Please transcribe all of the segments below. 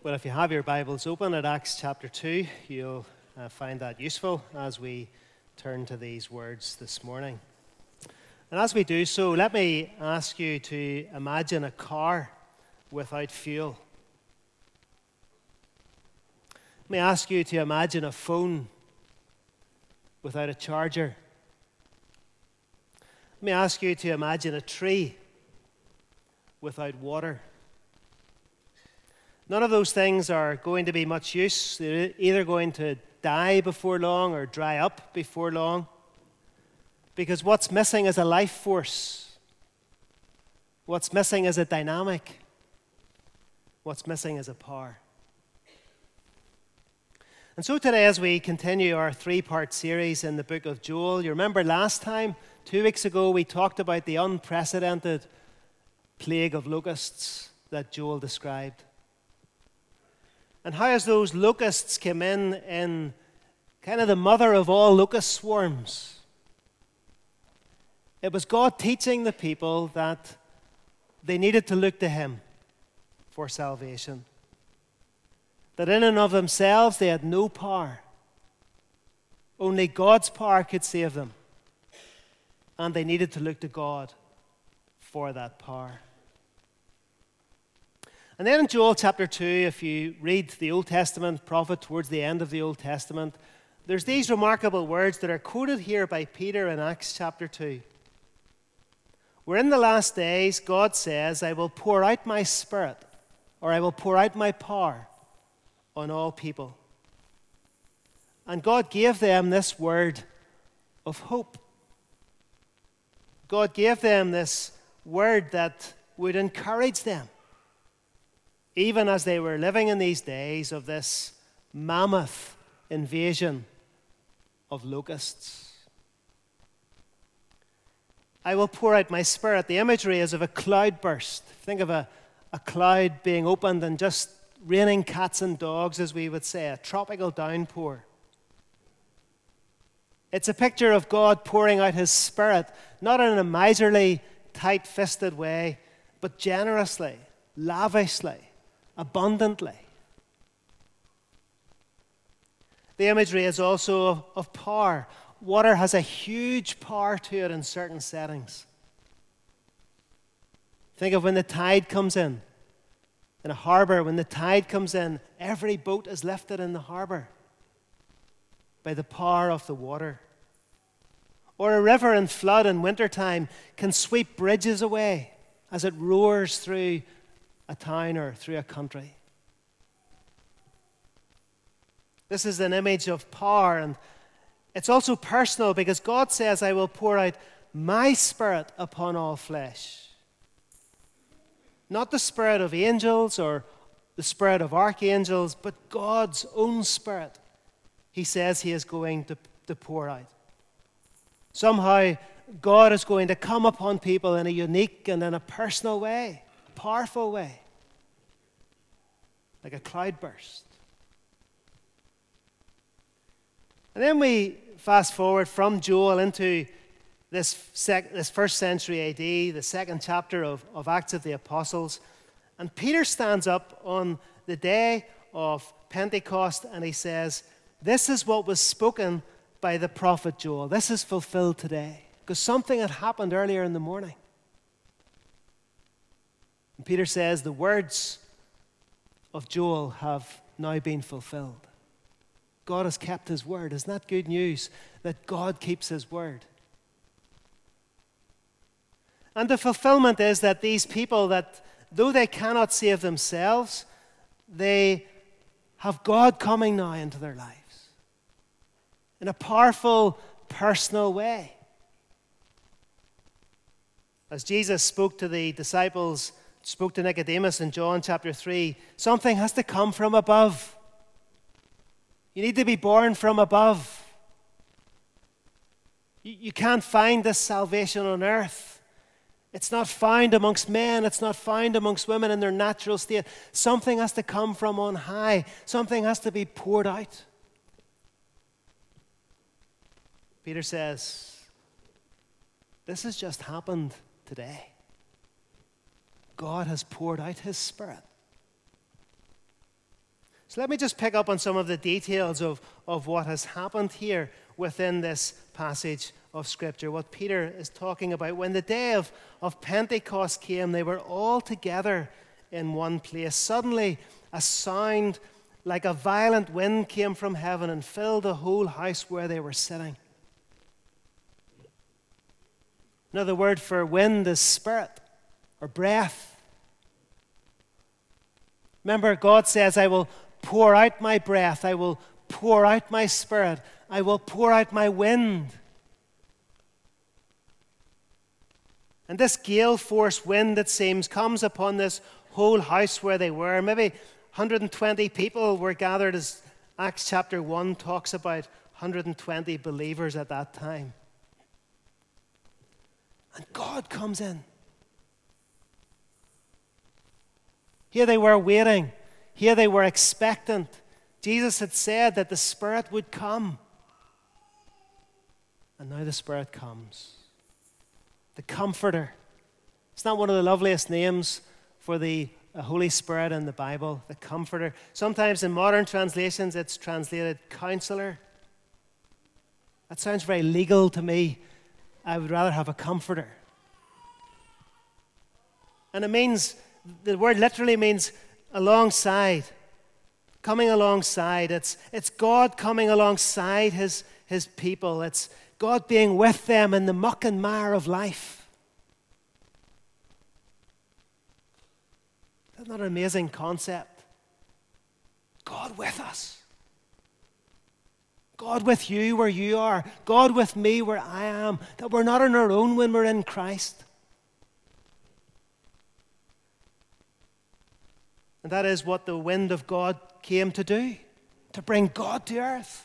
Well, if you have your Bibles open at Acts chapter 2, you'll find that useful as we turn to these words this morning. And as we do so, let me ask you to imagine a car without fuel. Let me ask you to imagine a phone without a charger. Let me ask you to imagine a tree without water. None of those things are going to be much use. They're either going to die before long or dry up before long. Because what's missing is a life force. What's missing is a dynamic. What's missing is a power. And so today, as we continue our three-part series in the book of Joel, you remember last time, 2 weeks ago, we talked about the unprecedented plague of locusts that Joel described. And how as those locusts came in kind of the mother of all locust swarms, it was God teaching the people that they needed to look to Him for salvation. That in and of themselves they had no power. Only God's power could save them. And they needed to look to God for that power. And then in Joel chapter 2, if you read the Old Testament prophet towards the end of the Old Testament, there's these remarkable words that are quoted here by Peter in Acts chapter 2. Where in the last days, God says, I will pour out my Spirit, or I will pour out my power on all people. And God gave them this word of hope. God gave them this word that would encourage them, even as they were living in these days of this mammoth invasion of locusts. I will pour out my Spirit. The imagery is of a cloudburst. Think of a cloud being opened and just raining cats and dogs, as we would say, a tropical downpour. It's a picture of God pouring out His Spirit, not in a miserly, tight-fisted way, but generously, lavishly, abundantly. The imagery is also of power. Water has a huge power to it in certain settings. Think of when the tide comes in a harbor, when the tide comes in, every boat is lifted in the harbor by the power of the water. Or a river in flood in wintertime can sweep bridges away as it roars through a town or through a country. This is an image of power, and it's also personal because God says, I will pour out my Spirit upon all flesh. Not the spirit of angels or the spirit of archangels, but God's own Spirit. He says He is going to pour out. Somehow, God is going to come upon people in a unique and in a personal way, a powerful way, like a cloudburst. And then we fast forward from Joel into this first century AD, the second chapter of Acts of the Apostles. And Peter stands up on the day of Pentecost and he says, this is what was spoken by the prophet Joel. This is fulfilled today. Because something had happened earlier in the morning. And Peter says, the words of Joel have now been fulfilled. God has kept His word. Isn't that good news? That God keeps His word. And the fulfillment is that these people, that though they cannot save themselves, they have God coming now into their lives in a powerful, personal way. As Jesus spoke to the disciples, spoke to Nicodemus in John chapter 3, something has to come from above. You need to be born from above. You can't find this salvation on earth. It's not found amongst men. It's not found amongst women in their natural state. Something has to come from on high. Something has to be poured out. Peter says, this has just happened today. God has poured out His Spirit. So let me just pick up on some of the details of what has happened here within this passage of Scripture, what Peter is talking about. When the day of Pentecost came, they were all together in one place. Suddenly, a sound like a violent wind came from heaven and filled the whole house where they were sitting. Another word for wind is spirit or breath. Remember, God says, I will pour out my breath, I will pour out my spirit, I will pour out my wind. And this gale force wind, it seems, comes upon this whole house where they were. Maybe 120 people were gathered, as Acts chapter 1 talks about 120 believers at that time. And God comes in. Here they were waiting. Here they were expectant. Jesus had said that the Spirit would come. And now the Spirit comes. The Comforter. It's not one of the loveliest names for the Holy Spirit in the Bible, the Comforter. Sometimes in modern translations it's translated Counselor. That sounds very legal to me. I would rather have a comforter. And it means, the word literally means alongside, coming alongside. It's God coming alongside his people. It's God being with them in the muck and mire of life. Isn't that an amazing concept? God with us. God with you where you are. God with me where I am. That we're not on our own when we're in Christ. And that is what the wind of God came to do, to bring God to earth.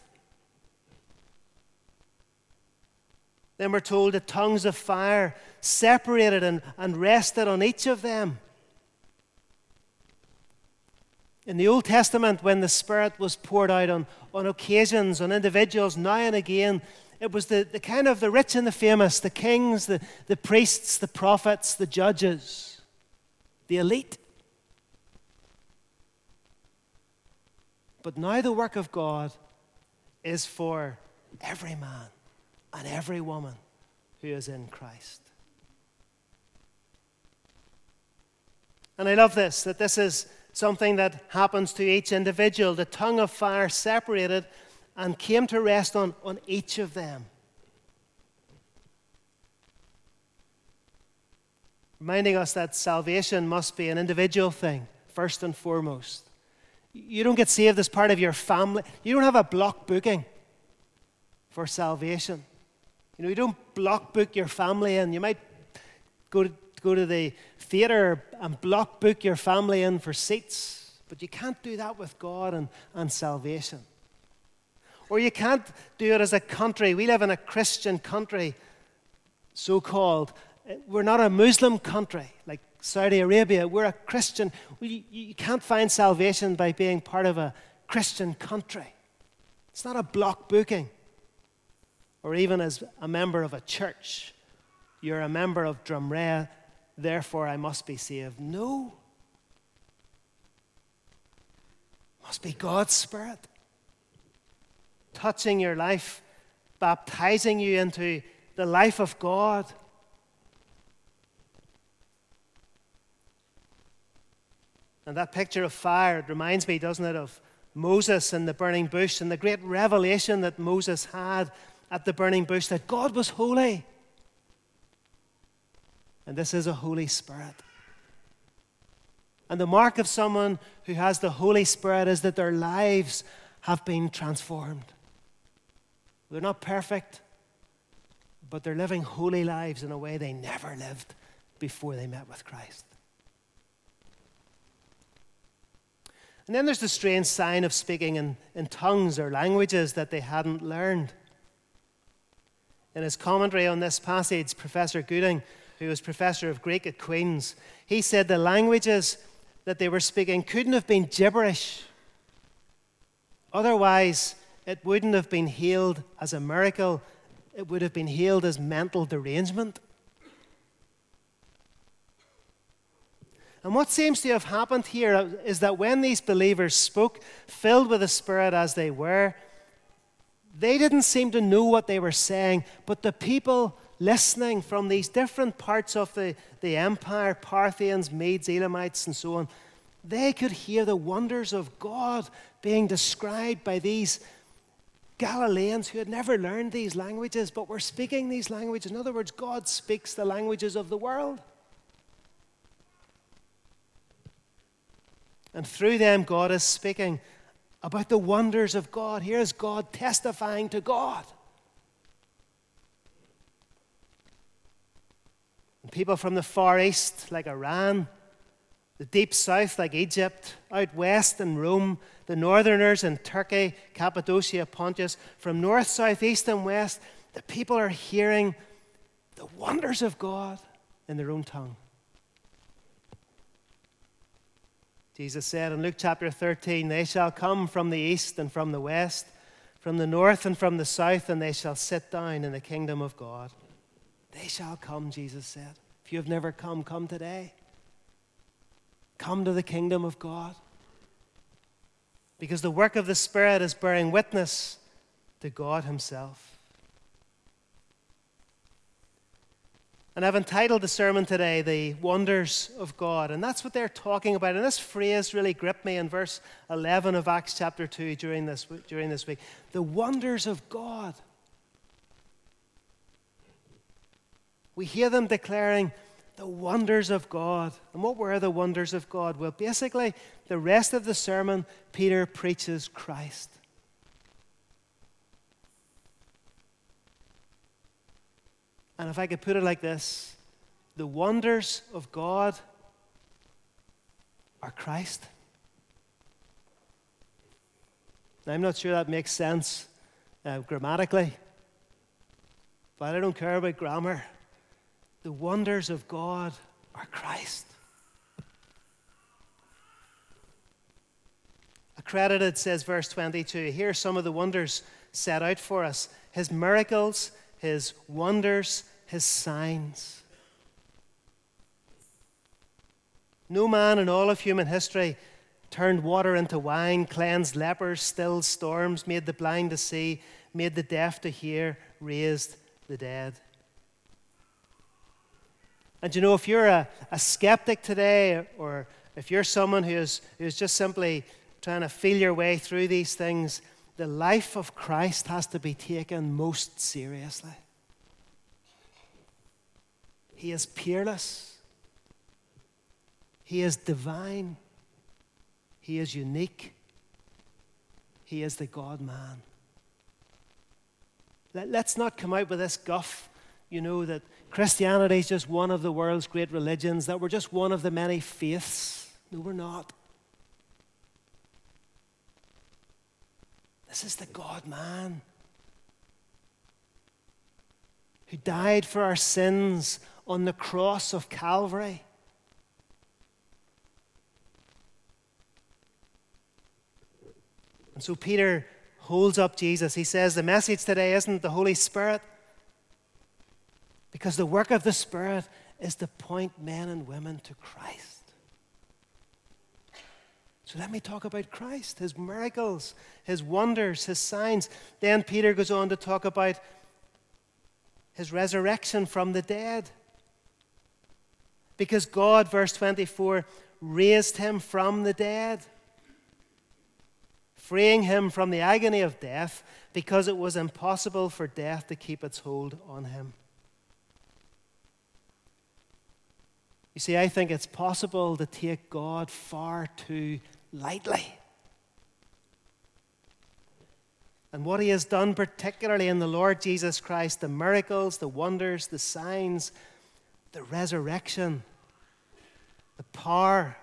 Then we're told that tongues of fire separated and rested on each of them. In the Old Testament, when the Spirit was poured out on occasions, on individuals, now and again, it was the kind of the rich and the famous, the kings, the priests, the prophets, the judges, the elite. But now the work of God is for every man and every woman who is in Christ. And I love this, that this is something that happens to each individual. The tongue of fire separated and came to rest on each of them. Reminding us that salvation must be an individual thing, first and foremost. You don't get saved as part of your family. You don't have a block booking for salvation. You don't block book your family in. You might go to the theater and block book your family in for seats, but you can't do that with God and salvation. Or you can't do it as a country. We live in a Christian country, so-called. We're not a Muslim country like Saudi Arabia. We're a Christian. You can't find salvation by being part of a Christian country. It's not a block booking. Or even as a member of a church. You're a member of Drumrea, therefore I must be saved. No. It must be God's Spirit touching your life, baptizing you into the life of God. And that picture of fire, it reminds me, doesn't it, of Moses and the burning bush and the great revelation that Moses had at the burning bush, that God was holy. And this is a Holy Spirit. And the mark of someone who has the Holy Spirit is that their lives have been transformed. They're not perfect, but they're living holy lives in a way they never lived before they met with Christ. And then there's the strange sign of speaking in tongues or languages that they hadn't learned. In his commentary on this passage, Professor Gooding, who was professor of Greek at Queen's, he said the languages that they were speaking couldn't have been gibberish. Otherwise, it wouldn't have been hailed as a miracle. It would have been hailed as mental derangement. And what seems to have happened here is that when these believers spoke, filled with the Spirit as they were, they didn't seem to know what they were saying, but the people listening from these different parts of the empire, Parthians, Medes, Elamites, and so on, they could hear the wonders of God being described by these Galileans who had never learned these languages but were speaking these languages. In other words, God speaks the languages of the world. And through them, God is speaking about the wonders of God. Here's God testifying to God. And people from the Far East, like Iran, the deep south, like Egypt, out west in Rome, the northerners in Turkey, Cappadocia, Pontus, from north, south, east, and west, the people are hearing the wonders of God in their own tongue. Jesus said in Luke chapter 13, "They shall come from the east and from the west, from the north and from the south, and they shall sit down in the kingdom of God." They shall come, Jesus said. If you have never come, come today. Come to the kingdom of God. Because the work of the Spirit is bearing witness to God Himself. And I've entitled the sermon today, "The Wonders of God." And that's what they're talking about. And this phrase really gripped me in verse 11 of Acts chapter 2 during this week. The wonders of God. We hear them declaring the wonders of God. And what were the wonders of God? Well, basically, the rest of the sermon, Peter preaches Christ. And if I could put it like this, the wonders of God are Christ. Now, I'm not sure that makes sense grammatically, but I don't care about grammar. The wonders of God are Christ. Accredited says, verse 22, here are some of the wonders set out for us. His miracles, His wonders, His signs. No man in all of human history turned water into wine, cleansed lepers, stilled storms, made the blind to see, made the deaf to hear, raised the dead. And you know, if you're a skeptic today, or if you're someone who's just simply trying to feel your way through these things, the life of Christ has to be taken most seriously. He is peerless. He is divine. He is unique. He is the God-man. Let's not come out with this guff, you know, that Christianity is just one of the world's great religions, that we're just one of the many faiths. No, we're not. This is the God-man who died for our sins on the cross of Calvary. And so Peter holds up Jesus. He says the message today isn't the Holy Spirit, because the work of the Spirit is to point men and women to Christ. So let me talk about Christ, His miracles, His wonders, His signs. Then Peter goes on to talk about His resurrection from the dead. Because God, verse 24, raised Him from the dead, freeing Him from the agony of death, because it was impossible for death to keep its hold on Him. You see, I think it's possible to take God far too lightly. And what He has done, particularly in the Lord Jesus Christ, the miracles, the wonders, the signs, the resurrection, the power,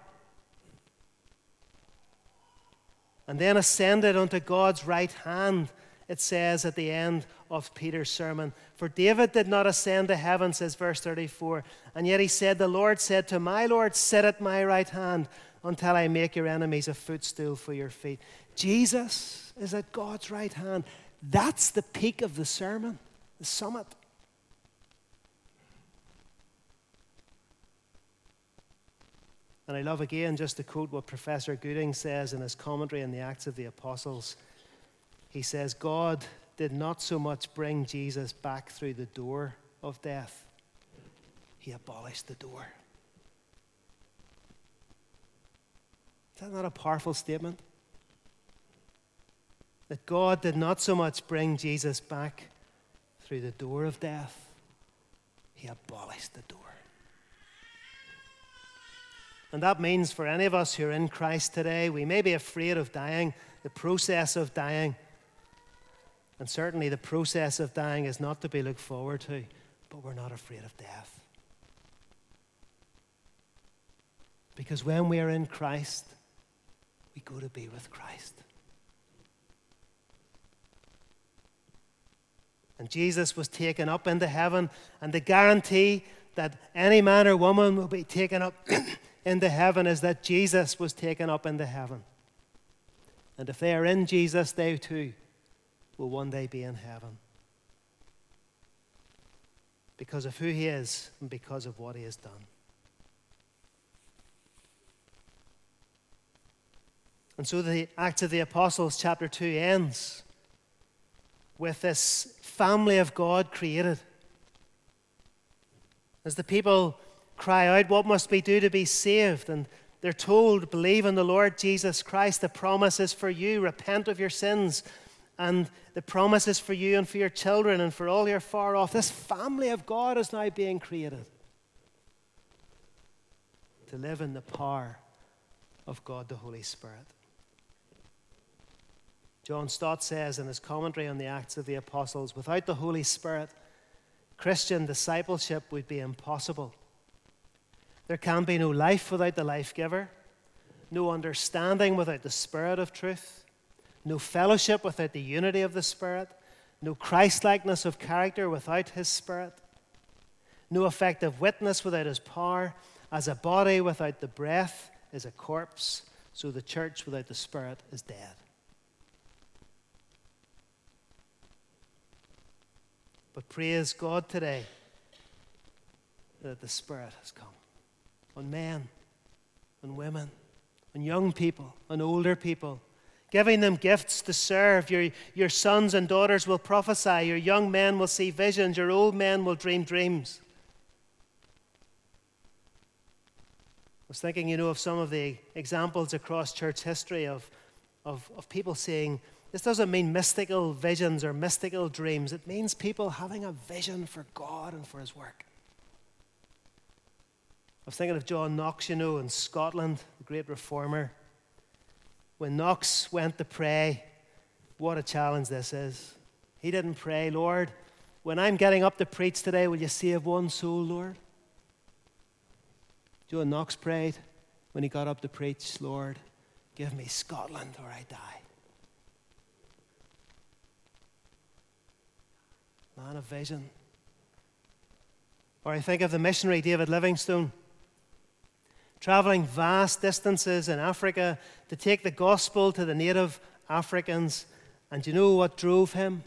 and then ascended unto God's right hand, it says at the end of Peter's sermon. For David did not ascend to heaven, says verse 34, and yet he said, the Lord said to my Lord, sit at my right hand until I make your enemies a footstool for your feet. Jesus is at God's right hand. That's the peak of the sermon, the summit. And I love again just to quote what Professor Gooding says in his commentary on the Acts of the Apostles. He says, God did not so much bring Jesus back through the door of death. He abolished the door. Is that not a powerful statement? That God did not so much bring Jesus back through the door of death. He abolished the door. And that means for any of us who are in Christ today, we may be afraid of dying, the process of dying. And certainly the process of dying is not to be looked forward to, but we're not afraid of death. Because when we are in Christ, we go to be with Christ. And Jesus was taken up into heaven, and the guarantee that any man or woman will be taken up into heaven is that Jesus was taken up into heaven. And if they are in Jesus, they too will one day be in heaven. Because of who he is and because of what he has done. And so the Acts of the Apostles chapter 2 ends with this family of God created. As the people cry out, what must we do to be saved? And they're told, believe in the Lord Jesus Christ. The promise is for you. Repent of your sins. And the promise is for you and for your children and for all who are far off. This family of God is now being created to live in the power of God the Holy Spirit. John Stott says in his commentary on the Acts of the Apostles, without the Holy Spirit, Christian discipleship would be impossible. There can be no life without the life giver, no understanding without the Spirit of truth, no fellowship without the unity of the Spirit, no Christ-likeness of character without his Spirit, no effective witness without his power. As a body without the breath is a corpse, so the church without the Spirit is dead. But praise God today that the Spirit has come on men, on women, on young people, on older people, giving them gifts to serve. Your sons and daughters will prophesy. Your young men will see visions. Your old men will dream dreams. I was thinking, of some of the examples across church history of people saying, this doesn't mean mystical visions or mystical dreams. It means people having a vision for God and for his work. I was thinking of John Knox, in Scotland, the great reformer. When Knox went to pray, what a challenge this is. He didn't pray, Lord, when I'm getting up to preach today, will you save one soul, Lord? John Knox prayed when he got up to preach, Lord, give me Scotland or I die. Man of vision. Or I think of the missionary David Livingstone, traveling vast distances in Africa to take the gospel to the native Africans. And do you know what drove him?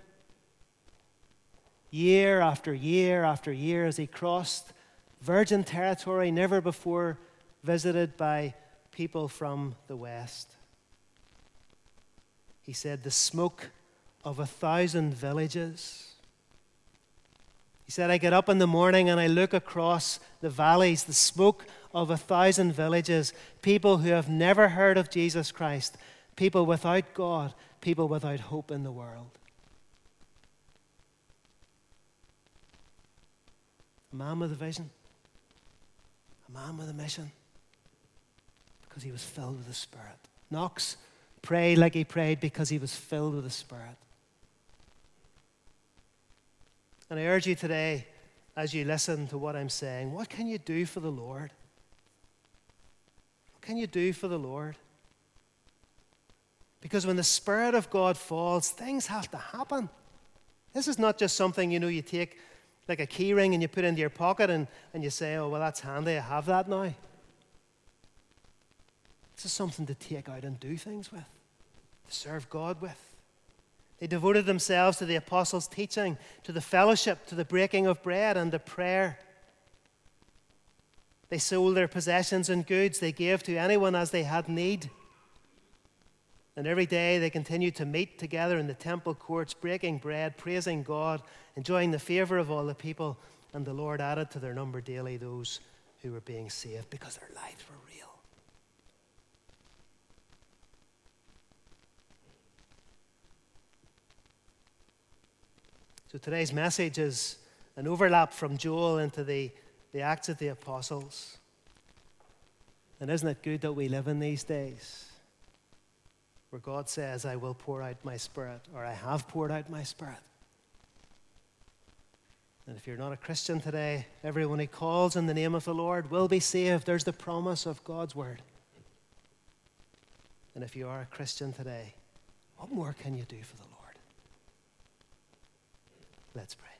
Year after year after year, as he crossed virgin territory never before visited by people from the West. He said, the smoke of 1,000 villages. He said, I get up in the morning and I look across the valleys, the smoke of 1,000 villages, people who have never heard of Jesus Christ, people without God, people without hope in the world. A man with a vision, a man with a mission, because he was filled with the Spirit. Knox prayed like he prayed because he was filled with the Spirit. And I urge you today, as you listen to what I'm saying, what can you do for the Lord? What can you do for the Lord? Because when the Spirit of God falls, things have to happen. This is not just something, you take like a key ring and you put into your pocket and you say, oh, well, that's handy, I have that now. This is something to take out and do things with, to serve God with. They devoted themselves to the apostles' teaching, to the fellowship, to the breaking of bread, and to prayer. They sold their possessions and goods. They gave to anyone as they had need. And every day they continued to meet together in the temple courts, breaking bread, praising God, enjoying the favor of all the people. And the Lord added to their number daily those who were being saved, because their lives were real. So today's message is an overlap from Joel into the Acts of the Apostles. And isn't it good that we live in these days where God says, I will pour out my Spirit, or I have poured out my Spirit? And if you're not a Christian today, everyone who calls in the name of the Lord will be saved. There's the promise of God's word. And if you are a Christian today, what more can you do for the Lord? Let's pray.